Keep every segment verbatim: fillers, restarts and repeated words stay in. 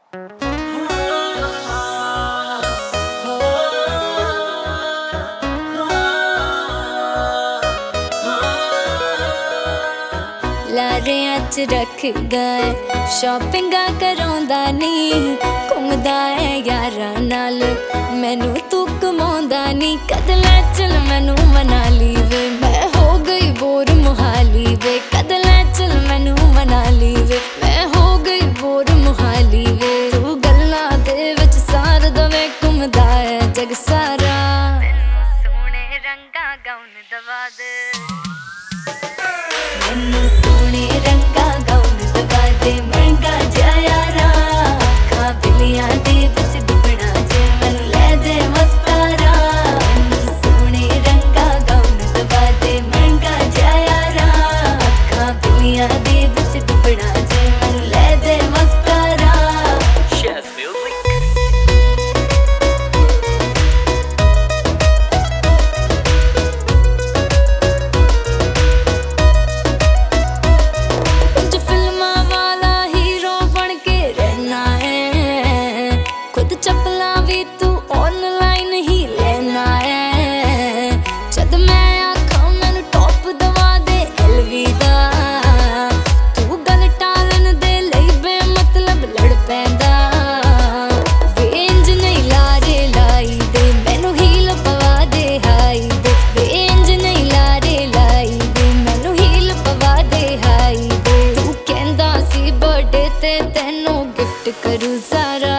ਲਾਰਿਆਂ ਚ ਰੱਖਦਾ ਏ ਸ਼ਾਪਿੰਗਾਂ ਕਰਾਉਂਦਾ ਨੀ ਘੁੰਮਦਾ ਏ ਯਾਰਾਂ ਨਾਲ ਮੈਨੂੰ ਤੂੰ ਕਮਾਉਂਦਾ ਨੀ ਕਦ ਲੈ ਚਲ ਮੈਨੂੰ ਮਨਾਲੀ ਵੇ ਮੈਂ ਹੋ ਗਈ ਬੋਰ ਮੁਹਾਲੀ ਵੇ ਕਦ ਲੈ ਚਲ ਮੈਨੂੰ ਮਨਾਲੀ ਵੇ ਮੈਂ ਹੋ ਗਈ ਬੋਰ ਮੁਹਾਲੀ ਵੇ ਤੂੰ ਗੱਲਾਂ ਦੇ ਵਿੱਚ ਸਾਰ ਦਵੇ ਘੁੰਮਦਾ ਏ ਜਗ ਸਾਰਾ ਸੋਹਣੇ ਰੰਗਾਂ ਗਾਉਣ ਦਵਾ ਦੇ ਮੈਨੂੰ ਸੋਹਣੇ ਰੰਗਾਂ ਗਾਉਣ ਦਵਾ ਦੇ ਮਹਿੰਗਾ ਜਿਹਾ ਯਾਰਾ ਅੱਖਾਂ ਬਿੱਲੀਆਂ ਦੇ ਵਿੱਚ ਡੁੱਬਣਾ ਜੇ ਮੈਨੂੰ ਲੈ ਦੇ ਮਸਤਾਰਾ ਮੈਨੂੰ ਸੋਹਣੇ ਰੰਗਾਂ ਗਾਉਣ ਦਵਾ ਦੇ ਮਹਿੰਗਾ ਜਿਹਾ ਯਾਰਾ ਅੱਖਾਂ ਬਿੱਲੀਆਂ ਦੇ ਵਿੱਚ ਡੁੱਬਣਾ ਜੇ ਮੈਨੂੰ ਲੈ ਦੇ ਮਸਤਾਰਾ ਚੱਪਲਾਂ ਵੀ ਤੂੰ ਆਨਲਾਈਨ ਹੀ ਲੈਣਾ ਹੈ ਜਦ ਮੈਂ ਆਖਾਂ ਮੈਨੂੰ ਟੌਪ ਦਵਾ ਦੇ ਐਲਵੀ ਦਾ ਤੂੰ ਗੱਲ ਟਾਲਣ ਦੇ ਲਈ ਬੇਮਤਲਬ ਲੜ ਪੈਂਦਾ ਵੇ ਇੰਜ ਨਹੀਂ ਲਾਰੇ ਲਾਈ ਦੇ ਮੈਨੂੰ ਹੀਲ ਪਵਾ ਦੇ ਹਾਈ ਦੇ ਵੇ ਇੰਜ ਨਹੀਂ ਲਾਰੇ ਲਾਈ ਦੇ ਮੈਨੂੰ ਹੀਲ ਪਵਾ ਦੇ ਹਾਈ ਦੇ ਤੂੰ ਕਹਿੰਦਾ ਸੀ ਬਰਥਡੇ ਤੇ ਤੈਨੂੰ ਗਿਫਟ ਕਰੂ ਸਾਰਾ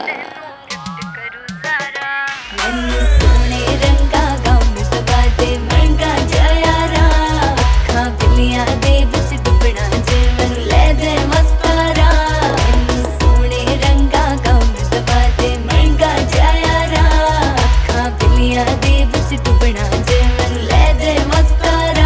ਮੈਨੂੰ ਸੋਹਣੇ ਰੰਗਾਂ ਗਾਉਣ ਦਵਾ ਦੇ ਮਹਿੰਗਾ ਜਿਹਾ ਯਾਰਾ ਅੱਖਾਂ ਬਿੱਲੀਆਂ ਦੇ ਵਿੱਚ ਡੁੱਬਣਾ ਜੇ ਮੈਨੂੰ ਲੈ ਦੇ ਮਸਤਾਰਾ ਮੈਨੂੰ ਸੋਹਣੇ ਰੰਗਾਂ ਗਾਉਣ ਦਵਾ ਦੇ ਮਹਿੰਗਾ ਜਿਹਾ ਯਾਰਾ ਅੱਖਾਂ ਬਿੱਲੀਆਂ ਦੇ ਵਿੱਚ ਡੁੱਬਣਾ ਜੇ ਮੈਨੂੰ ਲੈ ਦੇ ਮਸਤਾਰਾ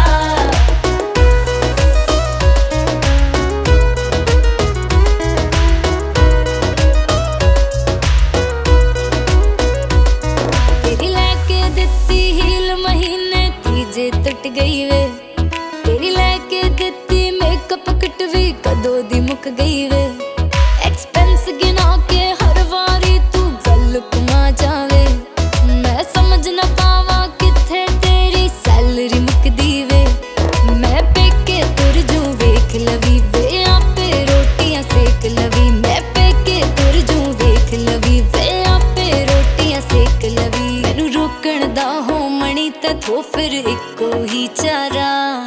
ਟੁੱਟ ਗਈ ਵੇ ਤੇਰੀ ਲੈ ਕੇ ਦਿੱਤੀ ਮੇਕਅਪ ਕਿਟ ਵੀ ਕਦੋਂ ਦੀ ਮੁੱਕ ਗਈ ਵੇ ਐਕਸਪੈਂਸ ਗਿਣਾ ਕੇ ਹਰ ਵਾਰੀ ਤੂੰ ਗੱਲ ਘੁਮਾ ਜਾਵੇ ਮੈਂ ਸਮਝ ਨਾ ਪਾਵਾਂ ਕਿੱਥੇ ਤੇਰੀ ਸੈਲਰੀ ਮੁੱਕਦੀ ਵੇ ਮੈਂ ਪੇਕੇ ਤੁਰ ਜੂ ਵੇਖ ਲਵੀ ਵੇ ਆਪੇ ਰੋਟੀਆਂ ਸੇਕ ਲਵੀ ਮੈਂ ਪੇਕੇ ਤੁਰ ਜੂ ਵੇਖ ਲਵੀ ਵੇ ਆਪੇ ਰੋਟੀਆਂ ਸੇਕ ਲਵੀ ਮੈਨੂੰ ਰੋਕਣ ਦਾ ਹੋ ਮਣੀ ਤੈਥੋਂ ਫਿਰ ਇੱਕੋ ਹੀ ਚਾਰਾ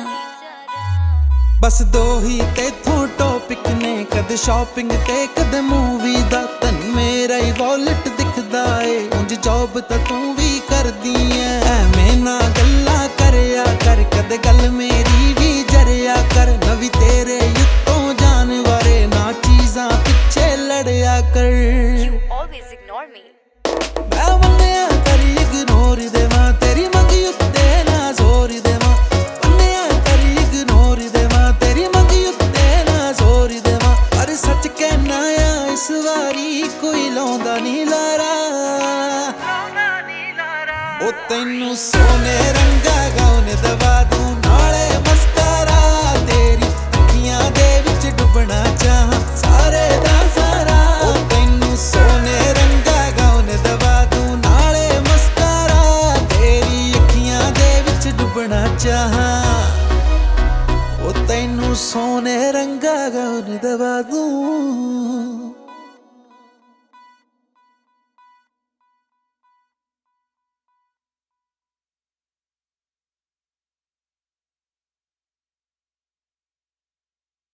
ਬਸ ਦੋ ਹੀ ਤੇਥੋਂ ਟੌਪਿਕ ਨੇ ਕਦੇ ਸ਼ਾਪਿੰਗ ਤੇ ਕਦੇ ਮੂਵੀ ਦਾ ਤੈਨੂੰ ਮੇਰਾ ਹੀ ਵਾਲਟ ਦਿਖਦਾ ਏ ਉਂਝ ਜੌਬ ਤਾਂ ਤੂੰ ਵੀ ਕਰਦੀ ਐ ਐਵੇਂ ਨਾ ਗੱਲਾਂ ਕਰਿਆ ਕਰ ਕਦੇ ਗੱਲ ਮੇਰੀ ਵੀ ਜਰਿਆ ਕਰ ਨਵੀਂ ਤੇਰੇ ਉੱਤੋਂ ਜਾਣ ਵਾਰੇ ਨਾ ਚੀਜ਼ਾਂ ਪਿੱਛੇ ਲੜਿਆ ਕਰ You always ignore me ਮੈਂ ਮੰਨਿਆ ਕਰੀ ਇਗਨੋਰ ਦੇਵਾਂ ਤੇਰੀ ਮੰਗੀ ਉੱਤੇ ਨਾ ਜ਼ੋਰ ਦੇਵਾਂ ਮੰਨਿਆ ਕਰੀ ਇਗਨੋਰ ਦੇਵਾਂ ਤੇਰੀ ਮੰਗੀ ਉੱਤੇ ਨਾ ਜ਼ੋਰ ਦੇਵਾਂ ਪਰ ਸੱਚ ਕਹਿਣਾ ਆ ਇਸ ਵਾਰੀ ਕੋਈ ਲਾਉਂਦਾ ਨੀ ਲਾਰਾ ਉਹ ਤੈਨੂੰ ਸੋਹਣੇ ਰੰਗਾਂ ਗਾਉਣ ਦਵਾ ਦੂੰ